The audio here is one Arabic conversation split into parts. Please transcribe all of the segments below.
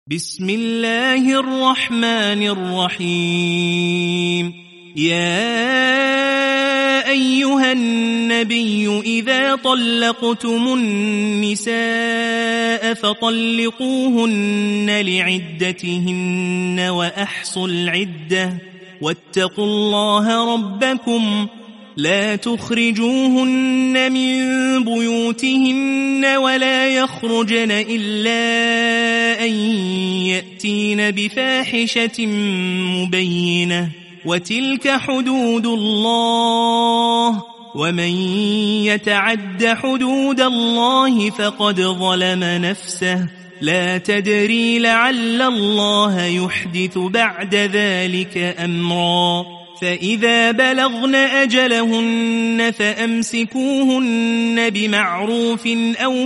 بسم الله الرحمن الرحيم. يا أيها النبي إذا طلقتم النساء فطلقوهن لعدتهن وأحصوا العدة واتقوا الله ربكم لا تخرجوهن من بيوتهن ولا يخرجن إلا أن يأتين بفاحشة مبينة وتلك حدود الله ومن يتعد حدود الله فقد ظلم نفسه لا تدري لعل الله يحدث بعد ذلك أمرا فإذا بلغن أجلهن فأمسكوهن بمعروف أو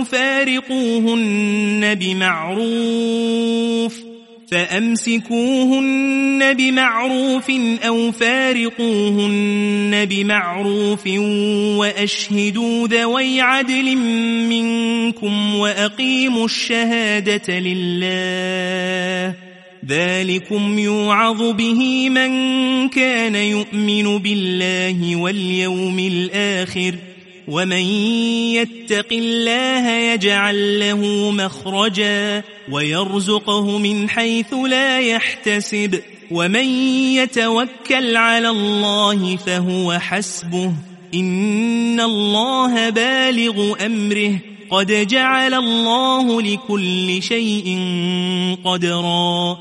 فارقوهن بمعروف وأشهدوا ذوي عدل منكم وأقيموا الشهادة لله ذلكم يوعظ به من كان يؤمن بالله واليوم الآخر ومن يتق الله يجعل له مخرجا ويرزقه من حيث لا يحتسب ومن يتوكل على الله فهو حسبه إن الله بالغ أمره قد جعل الله لكل شيء قدرا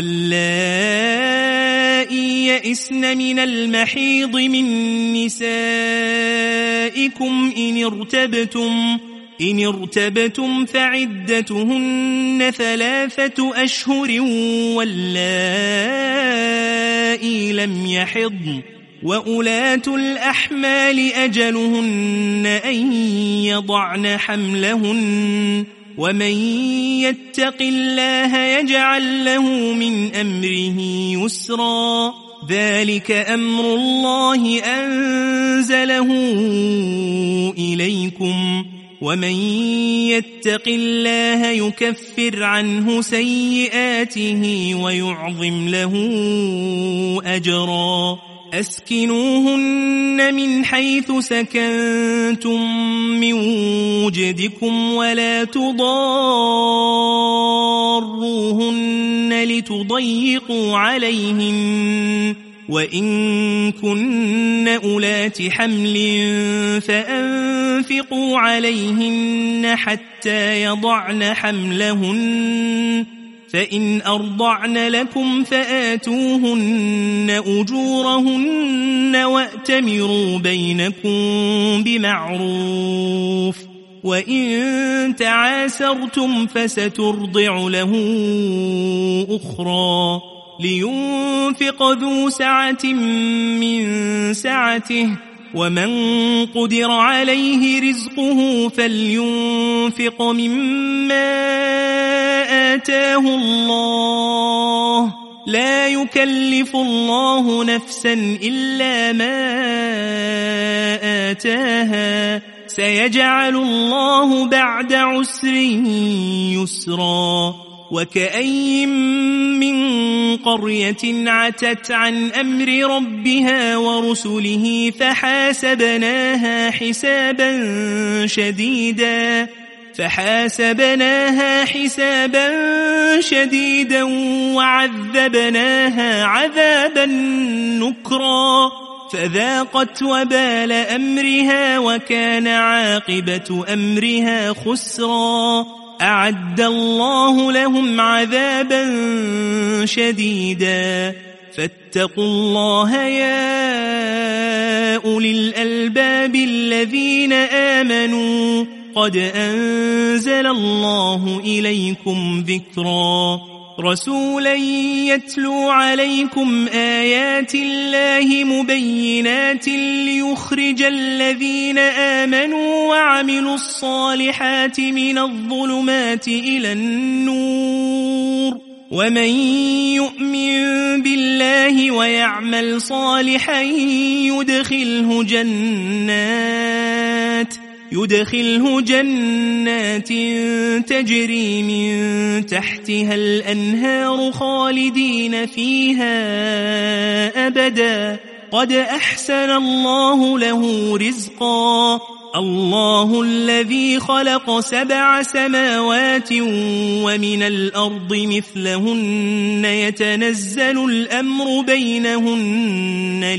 واللائي يئسن من المحيض من نسائكم إن ارتبتم فعدتهن 3 أشهر واللائي لم يحضن وأولاة الأحمال أجلهن أن يضعن حملهن ومن يتق الله يجعل له من أمره يسرا ذلك أمر الله أنزله إليكم ومن يتق الله يكفر عنه سيئاته ويعظم له أجرا أسكنوهن من حيث سكنتم من وجدكم ولا تضاروهن لتضيقوا عليهن وإن كن أولات حمل فأنفقوا عليهن حتى يضعن حملهن فإن أرضعن لكم فآتوهن أجورهن وأتمروا بينكم بمعروف وإن تعاسرتم فسترضع له أخرى لينفق ذو سعة من سعته ومن قدر عليه رزقه فلينفق مما آتاه الله لا يكلف الله نفسا إلا ما آتاها سيجعل الله بعد عسر يسرا وكأي من قرية عتت عن أمر ربها ورسله فحاسبناها حسابا شديدا وعذبناها عذابا نكرا فذاقت وبال أمرها وكان عاقبة أمرها خسرا أعد الله لهم عذابا شديدا فاتقوا الله يا أولي الألباب الذين آمنوا قد أنزل الله إليكم ذكرا رسولا يتلو عليكم آيات الله مبينات ليخرج الذين آمنوا وعملوا الصالحات من الظلمات إلى النور ومن يؤمن بالله ويعمل صالحا يدخله جنات تجري من تحتها الأنهار خالدين فيها أبدا قد أحسن الله له رزقا الله الذي خلق 7 سماوات ومن الأرض مثلهن يتنزل الأمر بينهن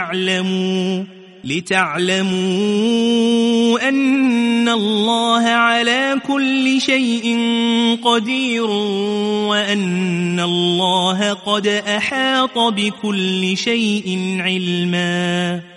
لتعلموا أن الله على كل شيء قدير وأن الله قد أحاط بكل شيء علما